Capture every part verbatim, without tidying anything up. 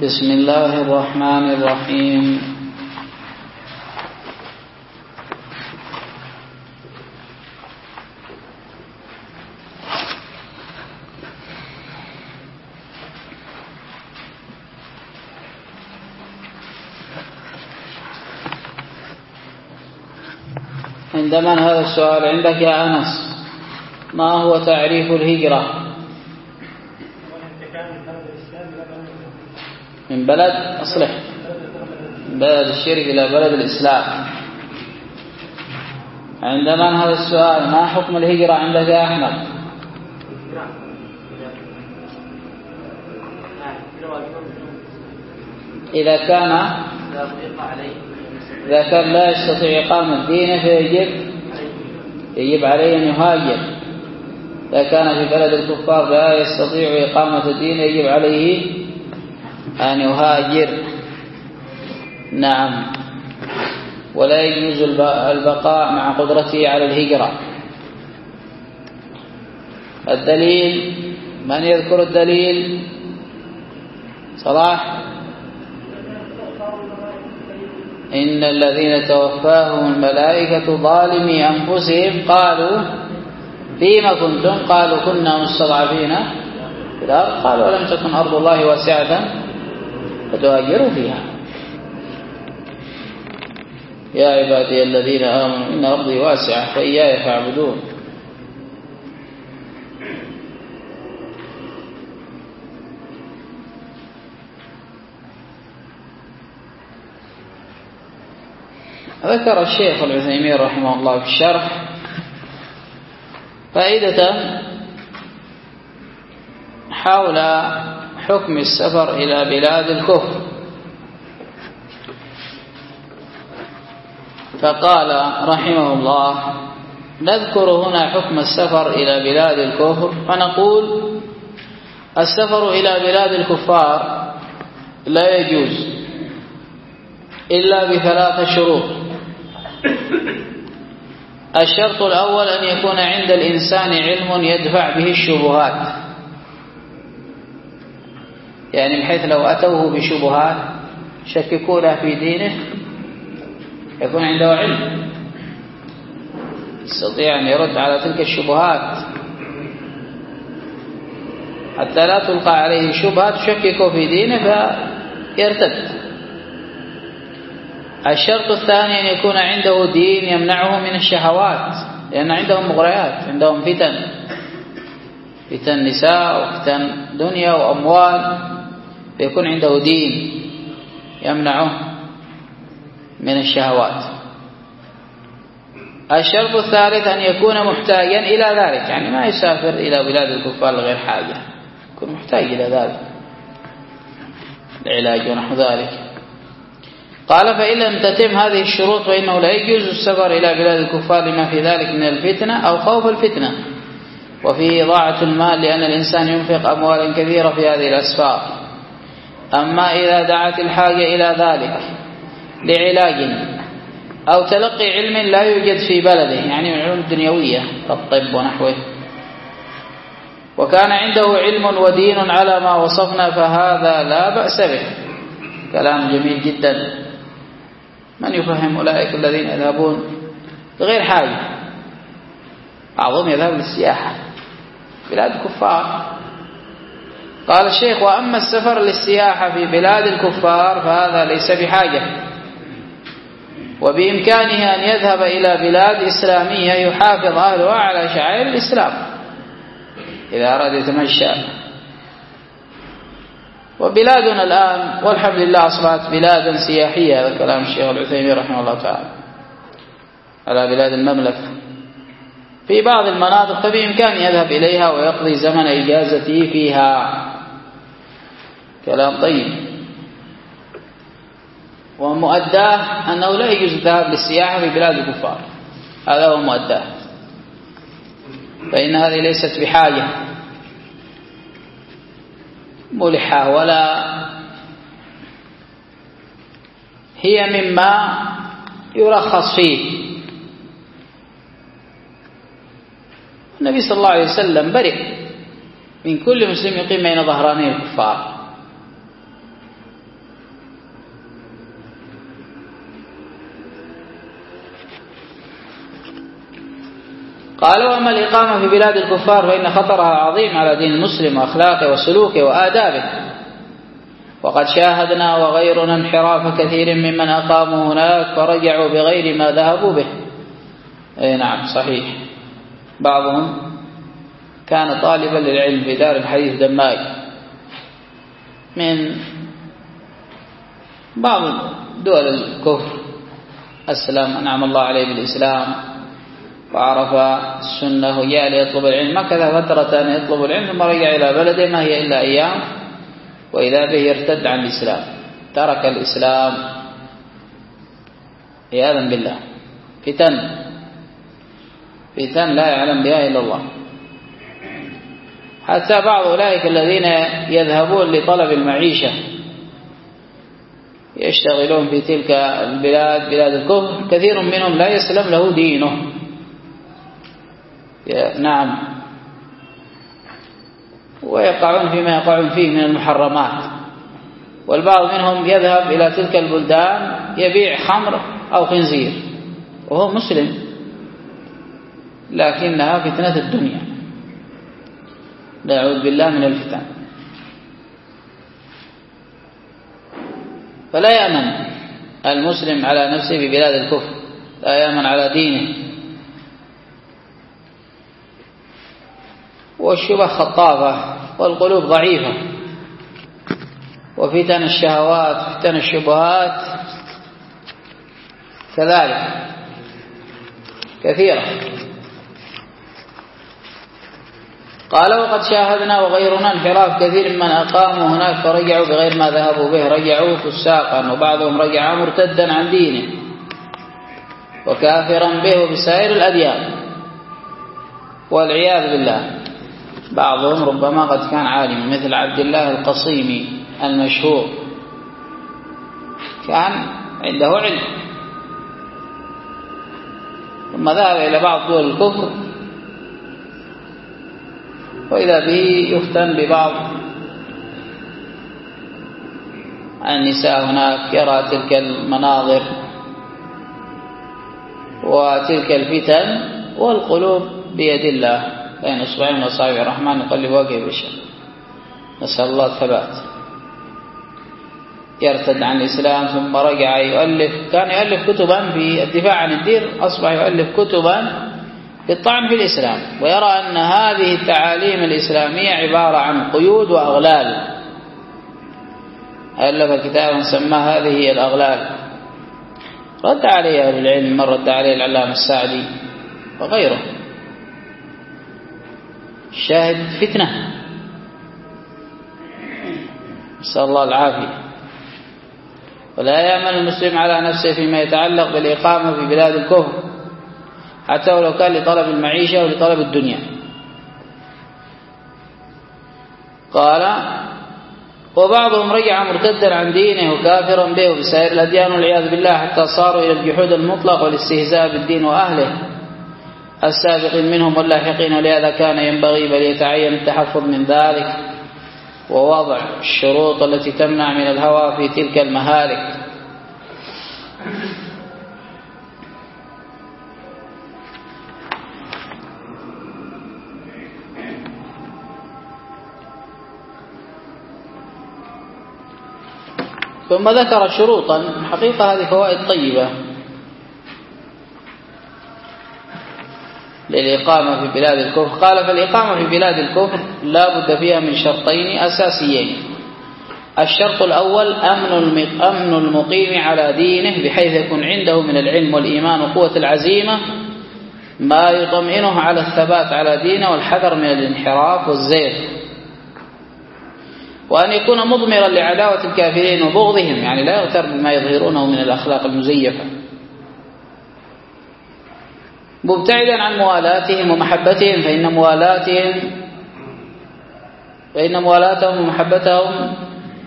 بسم الله الرحمن الرحيم. عندما هذا السؤال عندك يا أنس، ما هو تعريف الهجرة؟ من بلد أصلح من بلد الشرك إلى بلد الإسلام. عندما هذا السؤال، ما حكم الهجرة عندك يا أحمد؟ إذا كان إذا كان لا يستطيع إقامة دينه فيجب يجب عليه أن يهاجر. إذا كان في بلد الكفار لا يستطيع إقامة دينه يجب عليه أن يهاجر. نعم، ولا يجوز البقاء مع قدرته على الهجرة. الدليل، من يذكر الدليل؟ صلاح. إن الذين توفاهم الملائكة ظالمي أنفسهم قالوا فيما كنتم؟ قالوا كنا مستضعفين في الأرض. قالوا ولم تكن أرض الله واسعة فتهاجروا فيها. يا عبادي الذين آمنوا إن أرضي واسعة فإياي فاعبدون. ذكر الشيخ العثيمين رحمه الله في الشرح فائدة حول حكم السفر إلى بلاد الكفر، فقال رحمه الله: نذكر هنا حكم السفر إلى بلاد الكفر، فنقول: السفر إلى بلاد الكفار لا يجوز إلا بثلاث شروط. الشرط الأول أن يكون عند الإنسان علم يدفع به الشبهات، يعني بحيث لو أتوه بشبهات شككوه في دينه يكون عنده علم يستطيع أن يرد على تلك الشبهات حتى لا تلقى عليه شبهة تشككه في دينه فيرتد. الشرط الثاني أن يكون عنده دين يمنعه من الشهوات، لأن عندهم مغريات، عندهم فتن فتن نساء وفتن دنيا وأموال، فيكون عنده دين يمنعه من الشهوات. الشرط الثالث أن يكون محتاجا إلى ذلك، يعني ما يسافر إلى بلاد الكفار لغير حاجة، يكون محتاج إلى ذلك العلاج ونحو ذلك. قال: فإن لم تتم هذه الشروط فإنه لا يجوز السفر إلى بلاد الكفار لما في ذلك من الفتنة أو خوف الفتنة، وفيه إضاعة المال لأن الإنسان ينفق أموالا كثيرة في هذه الأسفار. أما إذا دعت الحاجة إلى ذلك لعلاج أو تلقي علم لا يوجد في بلده، يعني من العلوم الدنيوية كالطب ونحوه، وكان عنده علم ودين على ما وصفنا، فهذا لا بأس به. كلام جميل جدا. من يفهم أولئك الذين يذهبون بغير حاجة؟ بعضهم يذهب للسياحة بلاد الكفار. قال الشيخ: وأما السفر للسياحة في بلاد الكفار فهذا ليس بحاجة، وبإمكانه أن يذهب إلى بلاد إسلامية يحافظ أهلها على شعائر الإسلام إذا أراد يتمشى. وبلادنا الآن والحمد لله أصبحت بلادا سياحية، هذا كلام الشيخ العثيمين رحمه الله تعالى على بلاد المملكة في بعض المناطق، فبإمكانه يذهب إليها ويقضي زمن إجازته فيها. كلام طيب. ومؤداه أنه لا يجوز الذهاب للسياحة في بلاد الكفار، هذا هو مؤداه، فإن هذه ليست بحاجة ملحة ولا هي مما يرخص فيه. النبي صلى الله عليه وسلم برئ من كل مسلم يقيم بين ظهراني الكفار، قال وأما الإقامة في بلاد الكفار فإن خطرها عظيم على دين المسلم وأخلاقه وسلوكه وآدابه، وقد شاهدنا وغيرنا انحراف كثير ممن أقاموا هناك فرجعوا بغير ما ذهبوا به. أي نعم صحيح، بعضهم كان طالبا للعلم في دار الحديث دماج من بعض دول الكفر، أسلم أنعم الله عليه بالإسلام وعرف السنة وجاء ليطلب العلم، مكث فترة أن يطلب العلم ثم رجع إلى بلده ما هي إلا أيام وإذا به يرتد عن الإسلام، ترك الإسلام عياذا بالله. فتن فتن لا يعلم بها إلا الله. حتى بعض أولئك الذين يذهبون لطلب المعيشة يشتغلون في تلك البلاد بلاد الكفر، كثير منهم لا يسلم له دينه. نعم، ويقعون فيما يقعون فيه من المحرمات. والبعض منهم يذهب إلى تلك البلدان يبيع خمر أو خنزير وهو مسلم، لكنها فتنة الدنيا، نعوذ بالله من الفتن. فلا يأمن المسلم على نفسه في بلاد الكفر، لا يأمن على دينه. والشبه خطافة والقلوب ضعيفة، وفتن الشهوات فتن الشبهات كذلك كثيرة. قال وقد شاهدنا وغيرنا انحراف كثير من أقاموا هناك فرجعوا بغير ما ذهبوا به، رجعوا فساقا وبعضهم رجع مرتدا عن دينه وكافرا به وبسائر الأديان والعياذ بالله. بعضهم ربما قد كان عالما مثل عبد الله القصيمي المشهور، كان عنده علم ثم ذهب إلى بعض دول الكفر وإذا به يفتن ببعض النساء هناك، يرى تلك المناظر وتلك الفتن والقلوب بيد الله بين اصبعين من اصابع الرحمن يقلب وجهه بشر، نسأل الله الثبات. يرتد عن الإسلام ثم رجع يؤلف، كان يؤلف كتبا في الدفاع عن الدين، أصبح يؤلف كتبا بالطعن في الإسلام، ويرى أن هذه التعاليم الإسلامية عبارة عن قيود وأغلال. ألف كتابا سماه هذه هي الأغلال، رد عليه أهل العلم، من رد عليه العلامة السعدي وغيره. الشاهد فتنة، نسأل الله العافية. ولا يأمن المسلم على نفسه فيما يتعلق بالإقامة في بلاد الكفر حتى ولو كان لطلب المعيشة ولطلب الدنيا. قال وبعضهم رجع مرتدا عن دينه وكافرا به وبسائر الأديان والعياذ بالله، حتى صاروا إلى الجحود المطلق والاستهزاء بالدين وأهله السابقين منهم واللاحقين. ولهذا كان ينبغي بل يتعين التحفظ من ذلك ووضع الشروط التي تمنع من الهوى في تلك المهالك. ثم ذكر شروطا، حقيقة هذه فوائد طيبة للإقامة في بلاد الكفر. قال فالإقامة في بلاد الكفر لا بد فيها من شرطين أساسيين. الشرط الأول أمن المقيم على دينه بحيث يكون عنده من العلم والإيمان وقوة العزيمة ما يطمئنه على الثبات على دينه والحذر من الانحراف والزيغ، وأن يكون مضمرا لعداوة الكافرين وبغضهم، يعني لا يغتر بما يظهرونه من الأخلاق المزيفة، مبتعدا عن موالاتهم ومحبتهم، فإن موالاتهم فإن موالاتهم ومحبتهم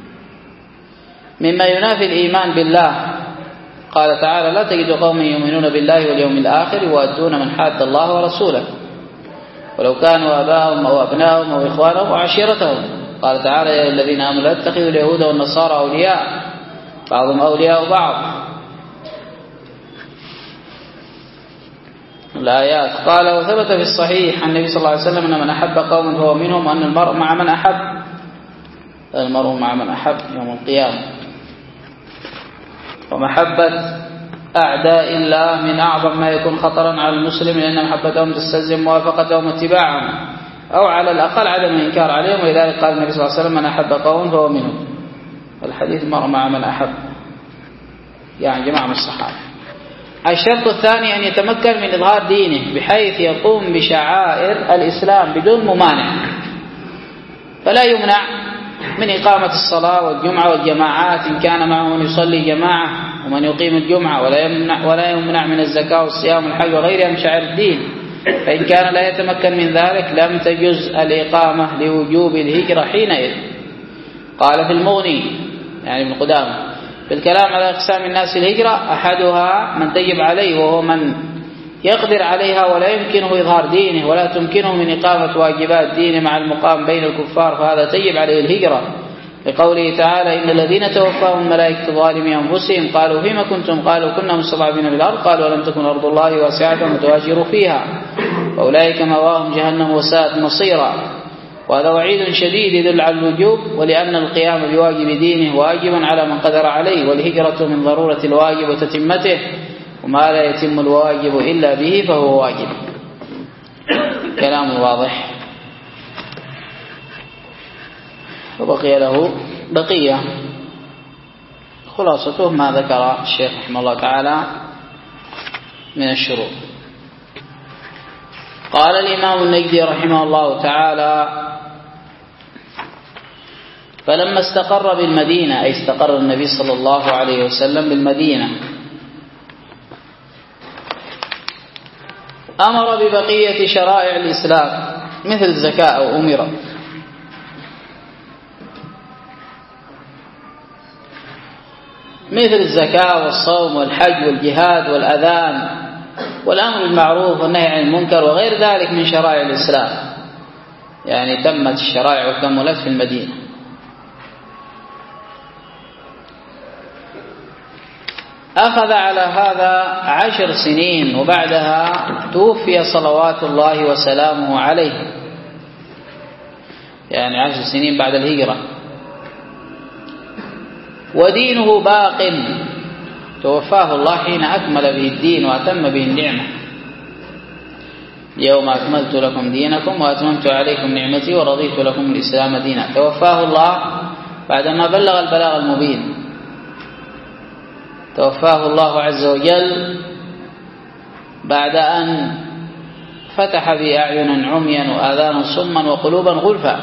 مما ينافي الإيمان بالله. قال تعالى لا تجد قوم يؤمنون بالله واليوم الآخر يوادون من حاد الله ورسوله ولو كانوا آباءهم أو أبناءهم أو إخوانهم وعشيرتهم. قال تعالى يا الذين آمنوا لا تتخذوا اليهود والنصارى أولياء بعضهم أولياء بعض. الآيات. قال وثبت في الصحيح عن النبي صلى الله عليه وسلم أن من أحب قوما فهو منهم، وأن المرء مع من أحب المرء مع من أحب يوم القيامة. ومحبة أعداء الله من أعظم ما يكون خطرا على المسلم، لأن محبتهم تستلزم موافقتهم واتباعهم أو على الأقل عدم الإنكار عليهم، ولذلك قال النبي صلى الله عليه وسلم من أحب قوم فهو منهم. الحديث المرء مع من أحب يعني جماعة من الصحابة. الشرط الثاني أن يتمكن من إظهار دينه بحيث يقوم بشعائر الإسلام بدون ممانع، فلا يمنع من إقامة الصلاة والجمعة والجماعات إن كان معه من يصلي جماعة ومن يقيم الجمعة، ولا يمنع, ولا يمنع من الزكاة والصيام والحج وغيرها من شعائر الدين، فإن كان لا يتمكن من ذلك لم تجز الإقامة لوجوب الهجرة حينئذ. قال في المغني يعني ابن قدامة في الكلام على أقسام الناس الهجرة أحدها من تجب عليه وهو من يقدر عليها ولا يمكنه إظهار دينه ولا تمكنه من إقامة واجبات دينه مع المقام بين الكفار، فهذا تجب عليه الهجرة، لقوله تعالى إن الذين توفاهم الملائكة ظالمي أنفسهم قالوا فيما كنتم قالوا كنا مستضعفين في الأرض قالوا ولم تكن أرض الله واسعة فتهاجروا فيها وأولئك مأواهم جهنم وساءت مصيرا. وهذا وعيد شديد يدل على الوجوب، ولأن القيام بواجب دينه واجبا على من قدر عليه، والهجرة من ضرورة الواجب وتتمته، وما لا يتم الواجب إلا به فهو واجب. كلام واضح. وبقي له بقية خلاصته ما ذكر الشيخ رحمه الله تعالى من الشروط. قال الإمام النجدي رحمه الله تعالى فلما استقر بالمدينة، أي استقر النبي صلى الله عليه وسلم بالمدينة، أمر ببقية شرائع الإسلام مثل الزكاة أو أمر مثل الزكاة والصوم والحج والجهاد والأذان والأمر بالمعروف والنهي عن المنكر وغير ذلك من شرائع الإسلام، يعني تمت الشرائع وكملت في المدينة. أخذ على هذا عشر سنين، وبعدها توفي صلوات الله وسلامه عليه، يعني عشر سنين بعد الهجرة. ودينه باق، توفاه الله حين أكمل به الدين وأتم به النعمة. اليوم أكملت لكم دينكم وأتممت عليكم نعمتي ورضيت لكم الإسلام دينا. توفاه الله بعدما بلغ البلاغ المبين، توفاه الله عز وجل بعد أن فتح بأعين عميا وآذانا صما وقلوبا غلفا.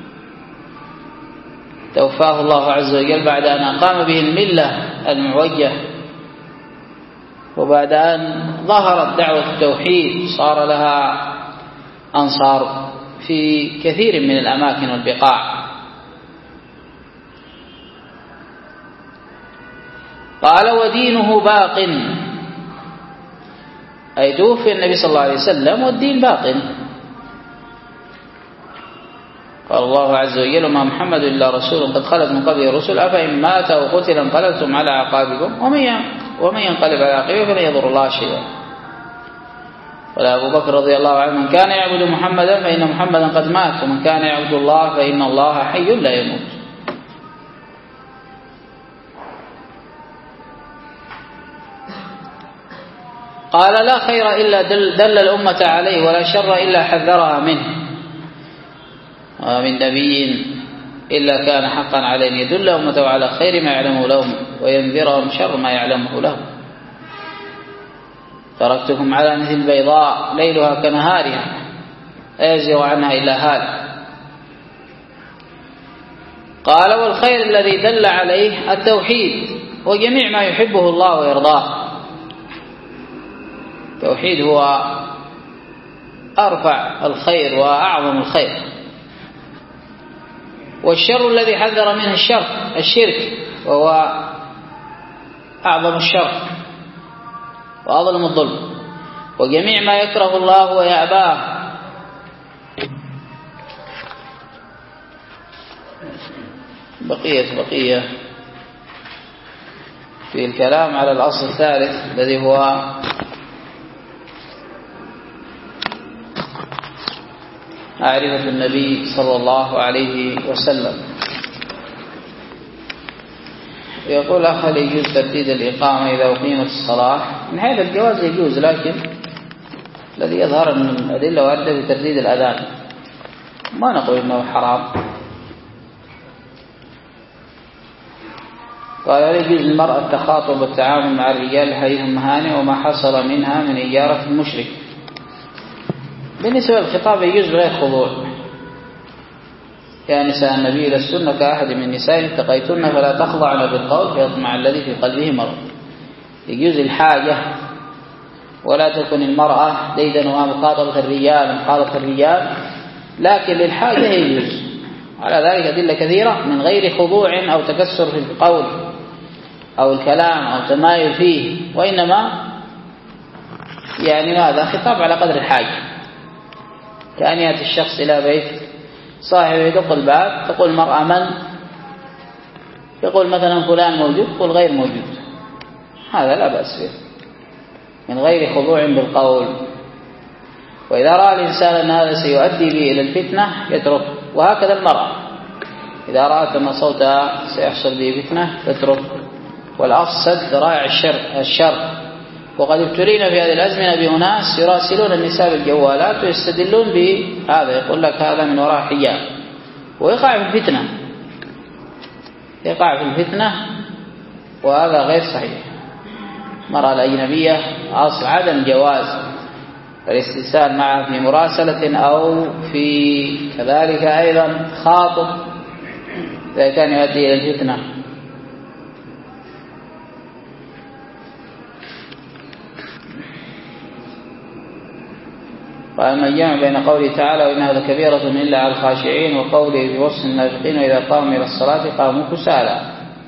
توفاه الله عز وجل بعد أن أقام به الملة المعوجة، وبعد أن ظهرت دعوة التوحيد صار لها أنصار في كثير من الأماكن والبقاع. قال ودينه باق، أي توفي النبي صلى الله عليه وسلم والدين باق. قال الله عز وجل وما محمد إلا رسول قد خلت من قبله الرسل أفإن مات أو قتل انقلبتم على أعقابكم ومن ينقلب على عقبه فلن يضر الله شيئا. ولا أبو بكر رضي الله عنه من كان يعبد محمدا فإن محمدا قد مات، ومن كان يعبد الله فإن الله حي لا يموت. قال لا خير إلا دل, دل الأمة عليه، ولا شر إلا حذرها منه، ومن نبي إلا كان حقا عليه أن يدل أمته على خير ما يعلمه لهم وينذرهم شر ما يعلمه لهم. تركتكم على مثل البيضاء ليلها كنهارها لا يزيغ عنها إلا هالك. قال والخير الذي دل عليه التوحيد وجميع ما يحبه الله ويرضاه. التوحيد هو أرفع الخير وأعظم الخير، والشر الذي حذر منه الشر الشرك، وهو أعظم الشر وأظلم الظلم، وجميع ما يكره الله ويأباه. بقية بقية في الكلام على الأصل الثالث الذي هو معرفة النبي صلى الله عليه وسلم. يقول أخ هل يجوز ترديد الإقامة إذا أقيمت الصلاة؟ من حيث الجواز يجوز، لكن الذي يظهر من الأدلة واردة بترديد الأذان، ما نقول إنه حرام. قال هل يجوز للمرأة التخاطب والتعامل مع الرجال حيث مهانئ وما حصل منها من إجارة المشرك؟ بالنسبة للخطاب يجوز بغير خضوع. يا نساء النبي لستن كأحد من النساء اتقيتن فلا تخضعن بالقول فيطمع الذي في قلبه مرض. يجوز الحاجة، ولا تكن المرأة ديدا وما مخاطبة الرجال مخاطبة الرجال، لكن للحاجة يجوز. على ذلك أدلة كثيرة من غير خضوع أو تكسر في القول أو الكلام أو تمايل فيه، وإنما يعني هذا خطاب على قدر الحاجة. كأن يأتي الشخص إلى بيت صاحبه يدق الباب، تقول المرأة من؟ يقول مثلا فلان موجود، تقول غير موجود، هذا لا بأس به من غير خضوع بالقول. وإذا رأى الإنسان أن هذا سيؤدي به إلى الفتنة يترك. وهكذا المرأة إذا رأت أن صوتها سيحصل به فتنة تترك. والأصل سد ذرائع الشر الشر وقد ابتلينا في هذه الأزمنة بأناس يراسلون النساء بالجوالات ويستدلون بهذا، يقول لك هذا من وراء حجاب، ويقع في الفتنة يقع في الفتنة وهذا غير صحيح. المرأة الأجنبية أصل عدم جواز الاستئصال معها في مراسلة أو في كذلك أيضا خاطب إذا كان يؤدي إلى الفتنة. قال ما الجمع بين قوله تعالى وإنها لكبيرة إلا على الخاشعين وقوله في وصف المنافقين وإذا قاموا إلى الصلاة قاموا كسالى؟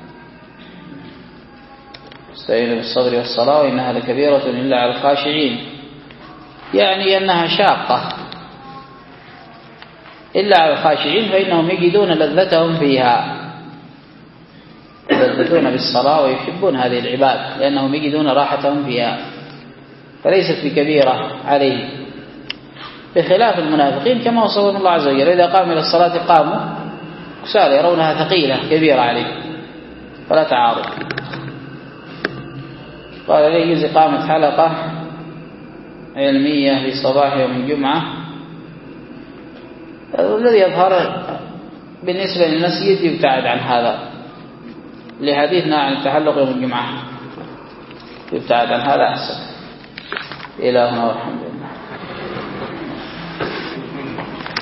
استعينوا بالصبر والصلاة وإنها لكبيرة إلا على الخاشعين، يعني أنها شاقة إلا على الخاشعين فإنهم يجدون لذتهم فيها، يلذذون بالصلاة ويحبون هذه العبادة لأنهم يجدون راحتهم فيها، فليست بكبيرة عليه، بخلاف المنافقين كما وصفهم الله عز وجل إذا قاموا إلى الصلاة قاموا كسالى يرونها ثقيلة كبيرة عليه، فلا تعارض. قال لي يجوز إقامة حلقة علمية في صباح يوم الجمعة؟ الذي يظهر بالنسبة للمسجد يبتعد عن هذا لحديثنا عن التحلق يوم الجمعة، يبتعد عن هذا أحسن. إلهنا والحمد لله.